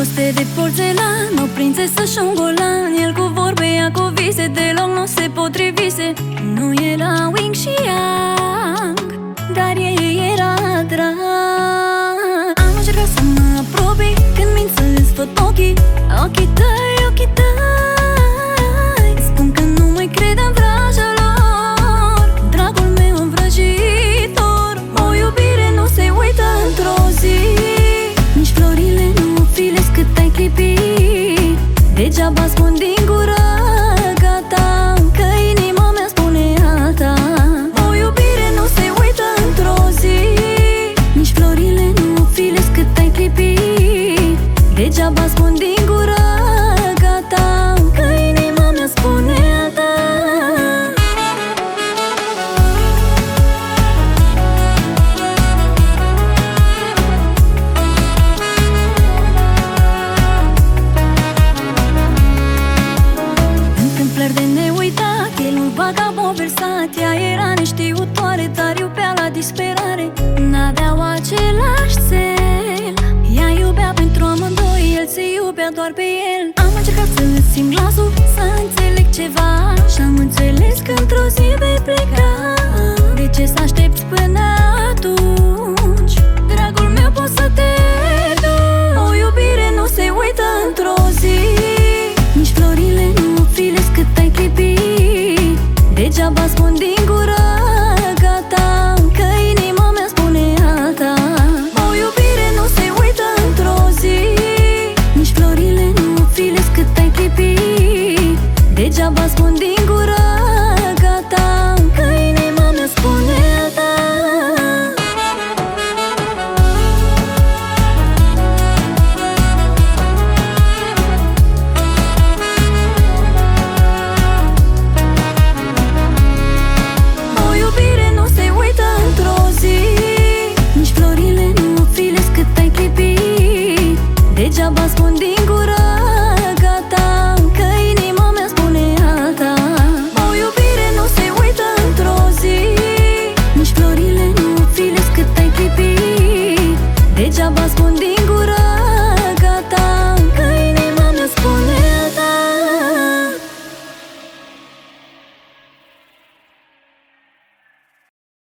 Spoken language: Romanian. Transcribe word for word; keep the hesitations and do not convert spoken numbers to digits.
dragoste de porțelan, o prințesă și un golan. El cu vorbe, ea cu vise, deloc nu se potrivise. Nu era Wing și Yang, dar ei era drag. Am încercat să mă apropii, când mint să-ți văd ochii. Ochii tăi, ochii tăi spun că nu mai cred în vraja lor. Dragul meu învrăjitor, o iubire nu se uită într-o zi. Nici florile nu filesc cât ai clipit. Degeaba spun din gură gata, că inima mea spune alta. O iubire nu se uită într-o zi. Nici florile nu filesc cât ai clipit. Degeaba spun din gură gata, că inima mea spune alta. Întâmplări de neuitat, el un vagabond versat. Ea era neștiutoare, dar iubea la disperare. N-aveau același cel, ea iubea pentru amândoi, el se iubea doar pe el. Am încercat să îți simt glasul, să înțeleg ceva, și-am înțeles că într-o zi vei pleca. De ce să aștepți până atunci?